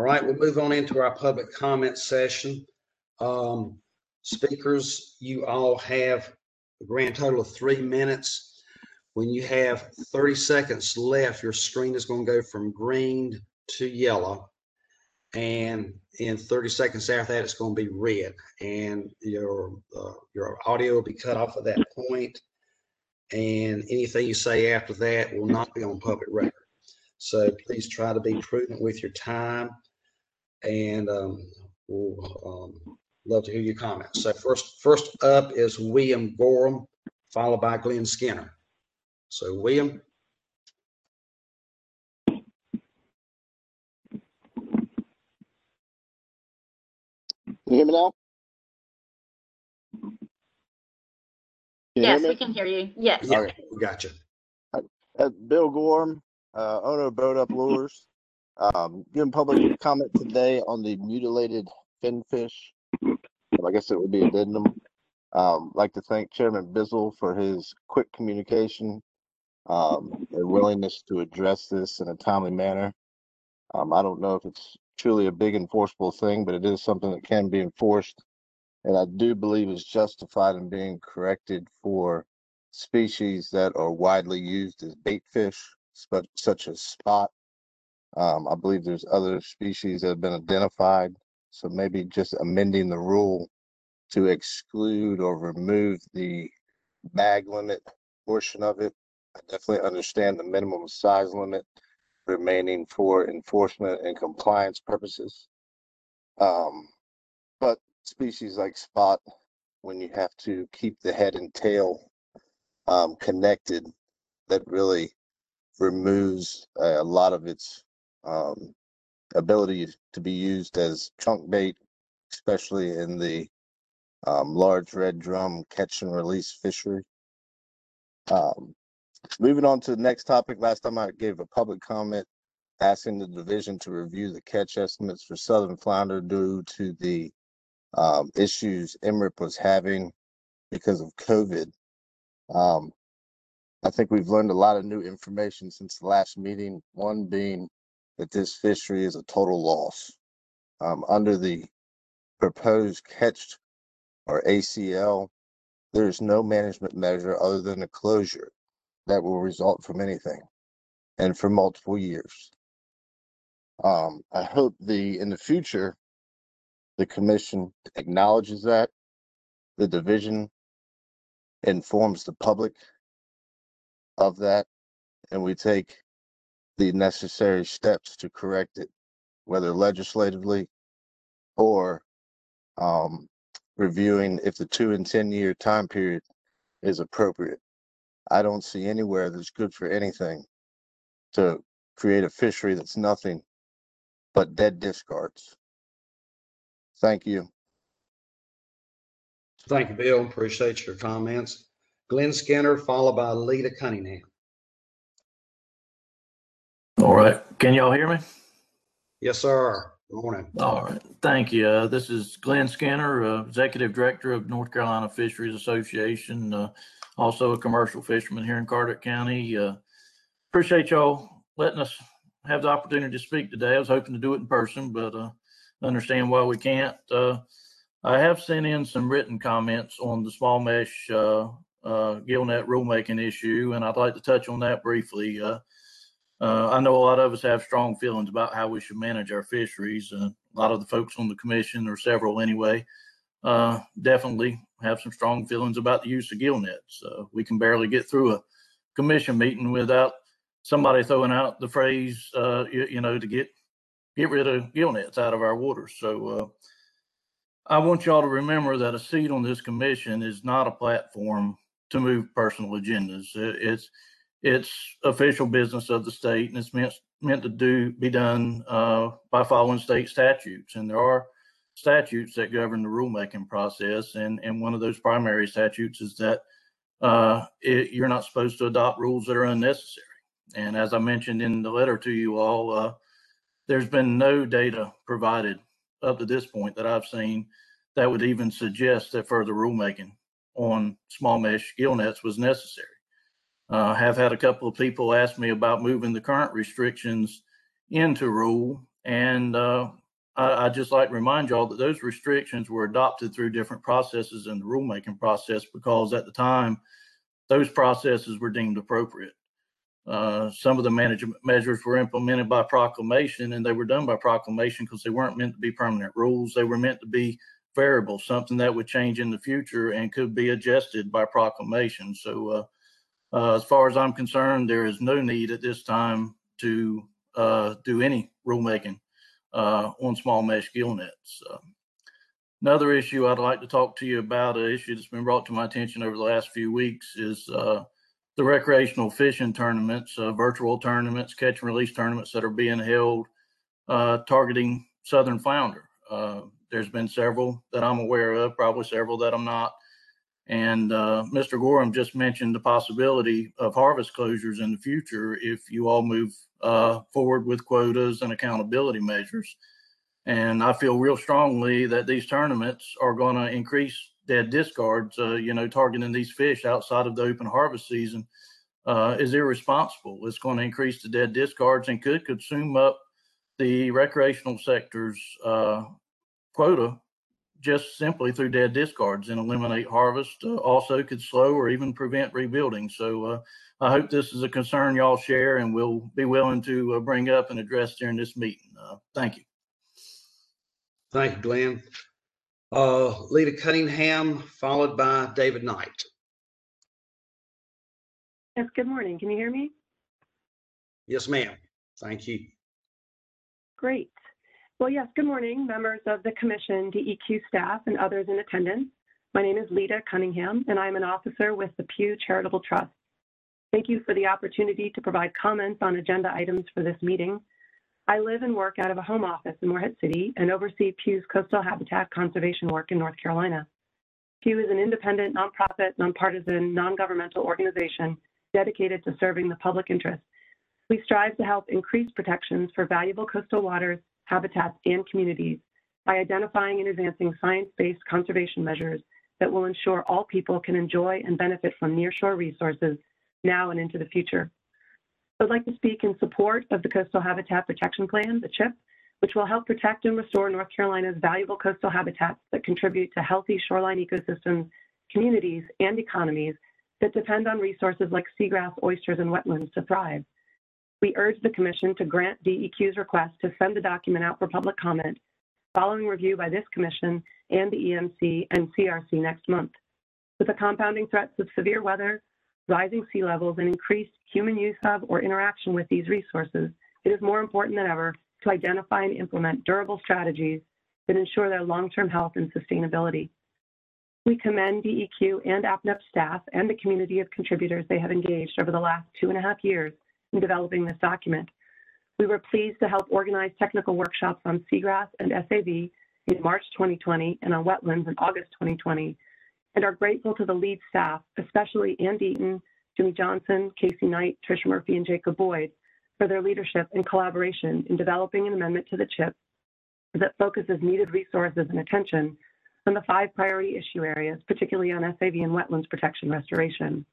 right, we'll move on into our public comment session. Speakers, you all have a grand total of 3 minutes. When you have 30 seconds left, your screen is going to go from green to yellow. And in 30 seconds after that, it's going to be red. And your audio will be cut off at that point. And anything you say after that will not be on public record. So please try to be prudent with your time. And we'll love to hear your comments. So first up is William Gorham, followed by Glenn Skinner. So William. Can you hear me now? Yes, we can hear you. Yes. Yeah, okay. We got you. Bill Gorham, owner of Boat Up Lures. Giving public comment today on the mutilated finfish. I guess it would be addendum. Like to thank Chairman Bizzle for his quick communication and willingness to address this in a timely manner. I don't know if it's truly a big enforceable thing, but it is something that can be enforced. And I do believe is justified in being corrected for species that are widely used as bait fish, such as spot. I believe there's other species that have been identified. So maybe just amending the rule to exclude or remove the bag limit portion of it. I definitely understand the minimum size limit remaining for enforcement and compliance purposes. But species like spot, when you have to keep the head and tail connected, that really removes a lot of its ability to be used as chunk bait, especially in the large red drum catch and release fishery. Moving on to the next topic, last time I gave a public comment asking the division to review the catch estimates for southern flounder due to the issues MRIP was having because of COVID. I think we've learned a lot of new information since the last meeting, one being that this fishery is a total loss. Under the proposed catch or ACL, there's no management measure other than a closure that will result from anything and for multiple years. I hope in the future, the commission acknowledges that, the division informs the public of that, and we take the necessary steps to correct it, whether legislatively or reviewing if the 2 and 10 year time period is appropriate. I don't see anywhere that's good for anything to create a fishery that's nothing but dead discards. Thank you. Thank you, Bill. Appreciate your comments. Glenn Skinner, followed by Lita Cunningham. All right. Can y'all hear me? Yes, sir. Good morning. All right. Thank you. This is Glenn Skinner, Executive Director of North Carolina Fisheries Association, also a commercial fisherman here in Carteret County. Appreciate y'all letting us have the opportunity to speak today. I was hoping to do it in person, but understand why we can't. I have sent in some written comments on the small mesh gillnet rulemaking issue, and I'd like to touch on that briefly. I know a lot of us have strong feelings about how we should manage our fisheries. A lot of the folks on the commission, or several anyway, definitely have some strong feelings about the use of gill nets. We can barely get through a commission meeting without somebody throwing out the phrase, to get rid of gill nets out of our waters. So I want y'all to remember that a seat on this commission is not a platform to move personal agendas. It's official business of the state, and it's meant to be done by following state statutes. And there are statutes that govern the rulemaking process, and one of those primary statutes is that you're not supposed to adopt rules that are unnecessary. And as I mentioned in the letter to you all, there's been no data provided up to this point that I've seen that would even suggest that further rulemaking on small mesh gill nets was necessary. Have had a couple of people ask me about moving the current restrictions into rule, And I'd just like to remind y'all that those restrictions were adopted through different processes in the rulemaking process, because at the time, those processes were deemed appropriate. Some of the management measures were implemented by proclamation, and they were done by proclamation because they weren't meant to be permanent rules. They were meant to be variable, something that would change in the future and could be adjusted by proclamation. So as far as I'm concerned, there is no need at this time to do any rulemaking on small mesh gill nets. Another issue I'd like to talk to you about, an issue that's been brought to my attention over the last few weeks, is the recreational fishing tournaments, virtual tournaments, catch and release tournaments that are being held targeting southern flounder. There's been several that I'm aware of, probably several that I'm not. And Mr. Gorham just mentioned the possibility of harvest closures in the future if you all move forward with quotas and accountability measures. And I feel real strongly that these tournaments are going to increase dead discards. Targeting these fish outside of the open harvest season is irresponsible. It's going to increase the dead discards and could consume up the recreational sector's quota just simply through dead discards, and eliminate harvest. Also could slow or even prevent rebuilding. So I hope this is a concern y'all share and will be willing to bring up and address during this meeting. Thank you. Thank you, Glenn. Lita Cunningham, followed by David Knight. Yes, good morning. Can you hear me? Yes, ma'am. Thank you. Great. Well, yes, good morning, members of the Commission, DEQ staff, and others in attendance. My name is Lita Cunningham, and I'm an officer with the Pew Charitable Trust. Thank you for the opportunity to provide comments on agenda items for this meeting. I live and work out of a home office in Morehead City and oversee Pew's coastal habitat conservation work in North Carolina. Pew is an independent, nonprofit, nonpartisan, non-governmental organization dedicated to serving the public interest. We strive to help increase protections for valuable coastal waters, habitats, and communities by identifying and advancing science-based conservation measures that will ensure all people can enjoy and benefit from nearshore resources now and into the future. I'd like to speak in support of the Coastal Habitat Protection Plan, the CHIP, which will help protect and restore North Carolina's valuable coastal habitats that contribute to healthy shoreline ecosystems, communities, and economies that depend on resources like seagrass, oysters, and wetlands to thrive. We urge the Commission to grant DEQ's request to send the document out for public comment following review by this Commission and the EMC and CRC next month. With the compounding threats of severe weather, rising sea levels, and increased human use of or interaction with these resources, it is more important than ever to identify and implement durable strategies that ensure their long-term health and sustainability. We commend DEQ and APNEP staff and the community of contributors they have engaged over the last 2.5 years in developing this document. We were pleased to help organize technical workshops on seagrass and SAV in March 2020 and on wetlands in August 2020, and are grateful to the lead staff, especially Ann Deaton, Jimmy Johnson, Casey Knight, Tricia Murphy, and Jacob Boyd, for their leadership and collaboration in developing an amendment to the CHIP that focuses needed resources and attention on the 5 priority issue areas, particularly on SAV and wetlands protection restoration.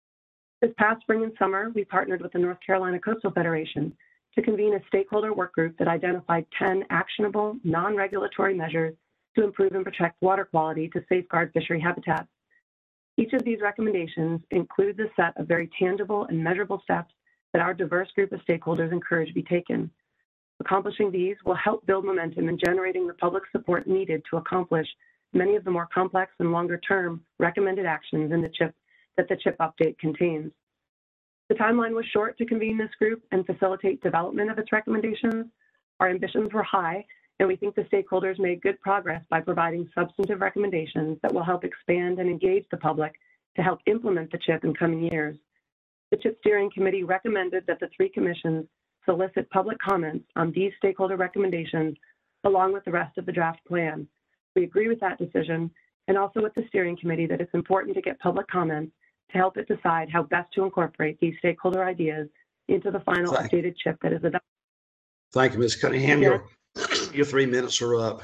This past spring and summer, we partnered with the North Carolina Coastal Federation to convene a stakeholder work group that identified 10 actionable, non-regulatory measures to improve and protect water quality to safeguard fishery habitats. Each of these recommendations includes a set of very tangible and measurable steps that our diverse group of stakeholders encourage be taken. Accomplishing these will help build momentum in generating the public support needed to accomplish many of the more complex and longer-term recommended actions in the CHIP that the CHIP update contains. The timeline was short to convene this group and facilitate development of its recommendations. Our ambitions were high, and we think the stakeholders made good progress by providing substantive recommendations that will help expand and engage the public to help implement the CHIP in coming years. The CHIP Steering Committee recommended that the 3 commissions solicit public comments on these stakeholder recommendations along with the rest of the draft plan. We agree with that decision, and also with the Steering Committee that it's important to get public comments to help it decide how best to incorporate these stakeholder ideas into the final updated CHIP that is adopted. Thank you, Ms. Cunningham. Yeah. Your 3 minutes are up.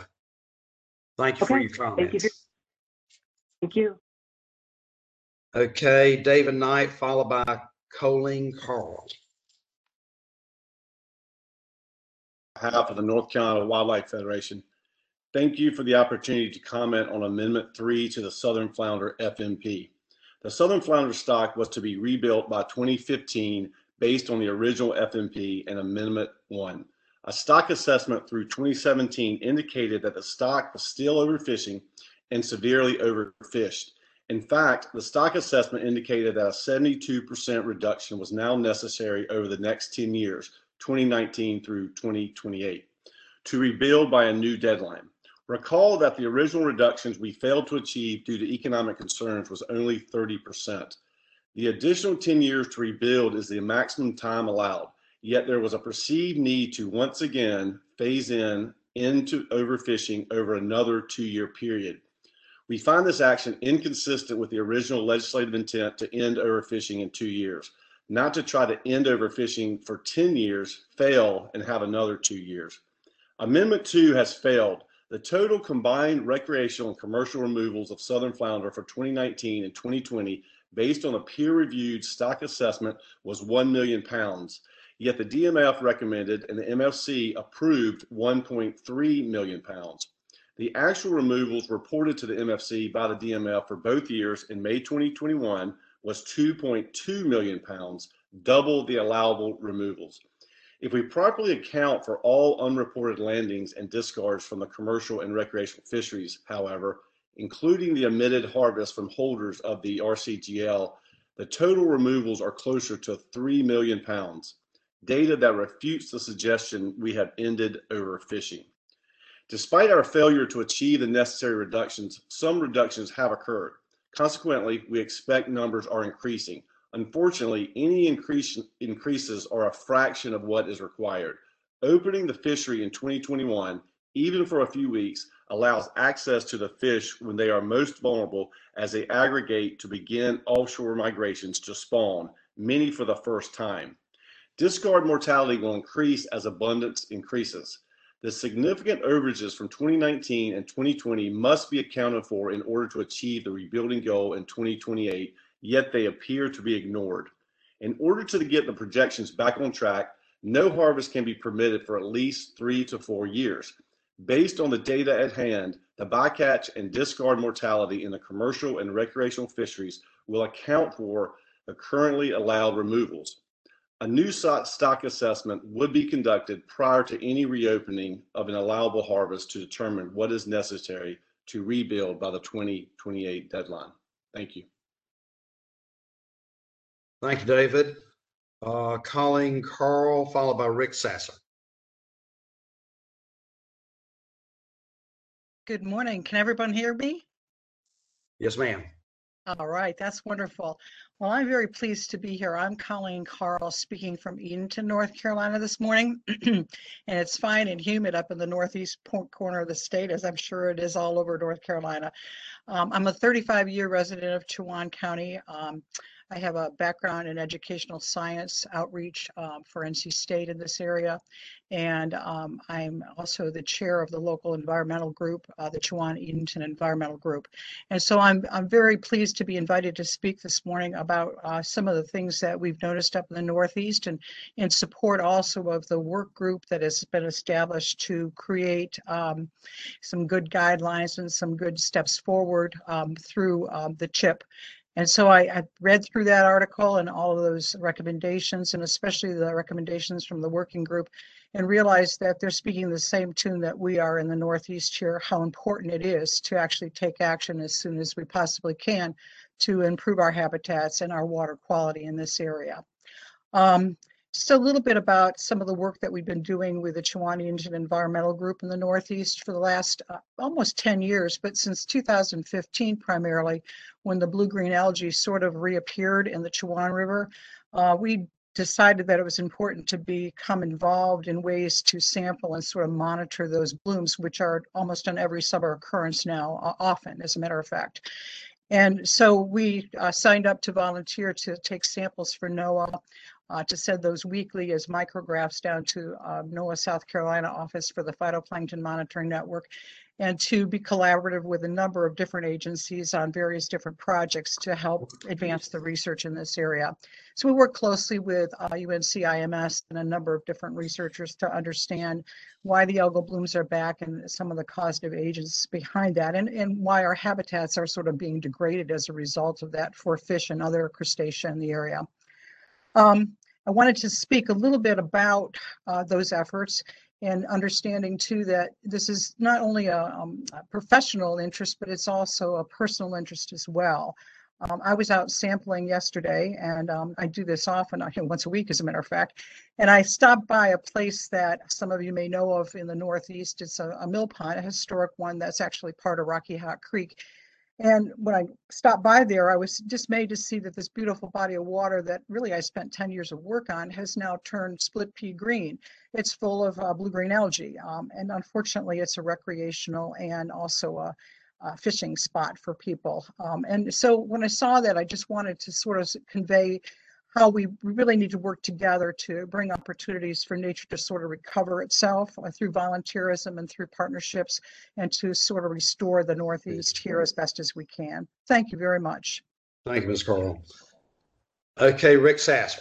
Thank you for your comments. Thank you. Okay, David Knight, followed by Colleen Carl. behalf of the North Carolina Wildlife Federation, thank you for the opportunity to comment on Amendment 3 to the Southern Flounder FMP. The Southern Flounder stock was to be rebuilt by 2015 based on the original FMP and Amendment 1. A stock assessment through 2017 indicated that the stock was still overfishing and severely overfished. In fact, the stock assessment indicated that a 72% reduction was now necessary over the next 10 years, 2019 through 2028, to rebuild by a new deadline. Recall that the original reductions we failed to achieve due to economic concerns was only 30%. The additional 10 years to rebuild is the maximum time allowed, yet there was a perceived need to once again phase into overfishing over another 2-year period. We find this action inconsistent with the original legislative intent to end overfishing in 2 years, not to try to end overfishing for 10 years, fail, and have another 2 years. Amendment 2 has failed. The total combined recreational and commercial removals of southern flounder for 2019 and 2020, based on a peer-reviewed stock assessment, was 1 million pounds. Yet the DMF recommended and the MFC approved 1.3 million pounds. The actual removals reported to the MFC by the DMF for both years in May 2021 was 2.2 million pounds, double the allowable removals. If we properly account for all unreported landings and discards from the commercial and recreational fisheries, however, including the omitted harvest from holders of the RCGL, the total removals are closer to 3 million pounds, data that refutes the suggestion we have ended overfishing. Despite our failure to achieve the necessary reductions, some reductions have occurred. Consequently, we expect numbers are increasing. Unfortunately, any increases are a fraction of what is required. Opening the fishery in 2021, even for a few weeks, allows access to the fish when they are most vulnerable as they aggregate to begin offshore migrations to spawn, many for the first time. Discard mortality will increase as abundance increases. The significant overages from 2019 and 2020 must be accounted for in order to achieve the rebuilding goal in 2028, yet they appear to be ignored. In order to get the projections back on track, no harvest can be permitted for at least 3 to 4 years. Based on the data at hand, the bycatch and discard mortality in the commercial and recreational fisheries will account for the currently allowed removals. A new stock assessment would be conducted prior to any reopening of an allowable harvest to determine what is necessary to rebuild by the 2028 deadline. Thank you. Thank you, David. Calling Carl, followed by Rick Sasser. Good morning. Can everyone hear me? Yes, ma'am. All right, that's wonderful. Well, I'm very pleased to be here. I'm Colleen Carl, speaking from Edenton, North Carolina this morning. And it's fine and humid up in the northeast corner of the state, as I'm sure it is all over North Carolina. I'm a 35-year resident of Chowan County. I have a background in educational science outreach for NC State in this area. And I'm also the chair of the local environmental group, the Chowan Edenton Environmental Group. And so I'm very pleased to be invited to speak this morning about some of the things that we've noticed up in the Northeast, and in support also of the work group that has been established to create some good guidelines and some good steps forward through the CHIP. And so I read through that article and all of those recommendations, and especially the recommendations from the working group, and realized that they're speaking the same tune that we are in the Northeast here, how important it is to actually take action as soon as we possibly can to improve our habitats and our water quality in this area. Just a little bit about some of the work that we've been doing with the Chowan Edenton Environmental Group in the Northeast for the last almost 10 years, but since 2015 primarily, when the blue-green algae sort of reappeared in the Chowan River, we decided that it was important to become involved in ways to sample and sort of monitor those blooms, which are almost on every summer occurrence now, often, as a matter of fact. And so we signed up to volunteer to take samples for NOAA. to send those weekly as micrographs down to NOAA South Carolina office for the Phytoplankton Monitoring Network, and to be collaborative with a number of different agencies on various different projects to help advance the research in this area. So we work closely with UNCIMS and a number of different researchers to understand why the algal blooms are back and some of the causative agents behind that, and why our habitats are sort of being degraded as a result of that for fish and other crustacea in the area. I wanted to speak a little bit about those efforts, and understanding too that this is not only a professional interest, but it's also a personal interest as well. I was out sampling yesterday, and I do this often, once a week as a matter of fact, and I stopped by a place that some of you may know of in the Northeast. It's a mill pond, a historic one that's actually part of Rocky Hot Creek. And when I stopped by there, I was dismayed to see that this beautiful body of water that really I spent 10 years of work on has now turned split pea green. It's full of blue-green algae. And unfortunately, it's a recreational and also a fishing spot for people. And so when I saw that, I just wanted to sort of convey how we really need to work together to bring opportunities for nature to sort of recover itself through volunteerism and through partnerships, and to sort of restore the Northeast here as best as we can. Thank you very much. Thank you, Ms. Carl. Okay, Rick Sasser.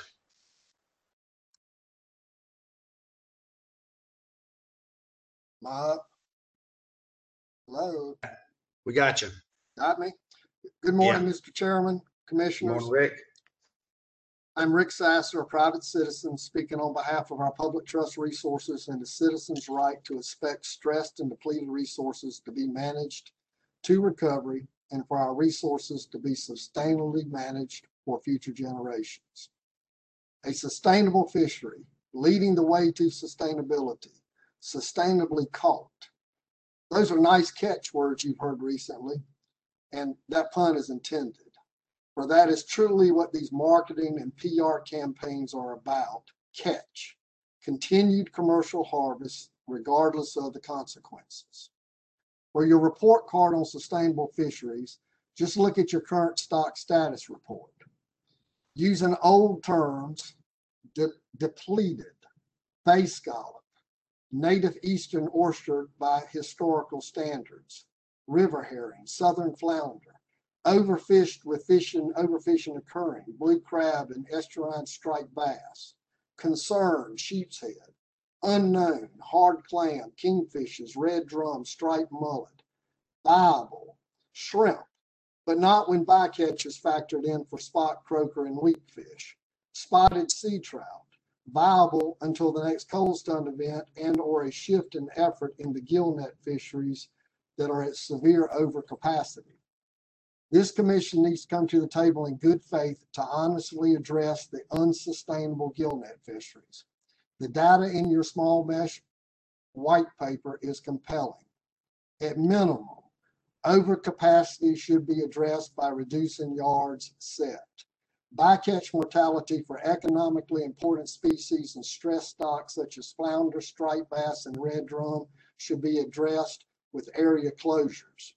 Hello. We got you. Got me? Good morning, Yeah. Mr. Chairman, Good Commissioners. morning, Rick. I'm Rick Sasser, a private citizen speaking on behalf of our public trust resources and the citizens' right to expect stressed and depleted resources to be managed to recovery, and for our resources to be sustainably managed for future generations. A sustainable fishery, leading the way to sustainability, sustainably caught. Those are nice catchwords you've heard recently, and that pun is intended. For that is truly what these marketing and PR campaigns are about: catch, continued commercial harvest, regardless of the consequences. For your report card on sustainable fisheries, just look at your current stock status report. Using old terms, depleted, bay scallop, native eastern oyster by historical standards, river herring, southern flounder, overfished with overfishing occurring, blue crab and estuarine striped bass, concern, sheep's head, unknown, hard clam, kingfishes, red drum, striped mullet, viable, shrimp, but not when bycatch is factored in for spot croaker and weakfish, spotted sea trout, viable until the next cold stun event and or a shift in effort in the gillnet fisheries that are at severe overcapacity. This commission needs to come to the table in good faith to honestly address the unsustainable gillnet fisheries. The data in your small mesh white paper is compelling. At minimum, overcapacity should be addressed by reducing yards set. Bycatch mortality for economically important species and stress stocks such as flounder, striped bass, and red drum should be addressed with area closures.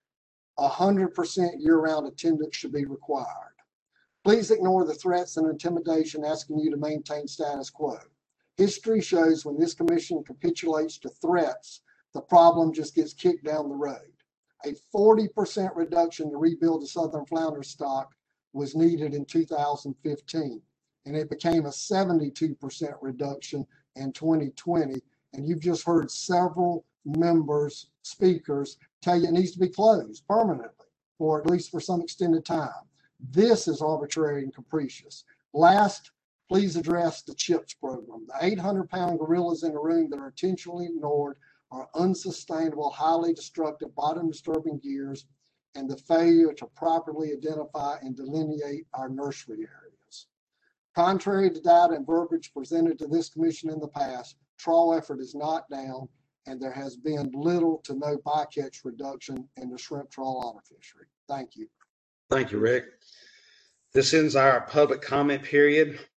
100% year-round attendance should be required. Please ignore the threats and intimidation asking you to maintain status quo. History shows when this commission capitulates to threats, the problem just gets kicked down the road. A 40% reduction to rebuild the southern flounder stock was needed in 2015, and it became a 72% reduction in 2020. And you've just heard several speakers tell you it needs to be closed permanently, or at least for some extended time. This is arbitrary and capricious. Last, please address the CHIPS program. The 800-pound gorillas in the room that are intentionally ignored are unsustainable, highly destructive, bottom-disturbing gears, and the failure to properly identify and delineate our nursery areas. Contrary to data and verbiage presented to this commission in the past, trawl effort is not down, and there has been little to no bycatch reduction in the shrimp trawl otter fishery. Thank you. Thank you, Rick. This ends our public comment period.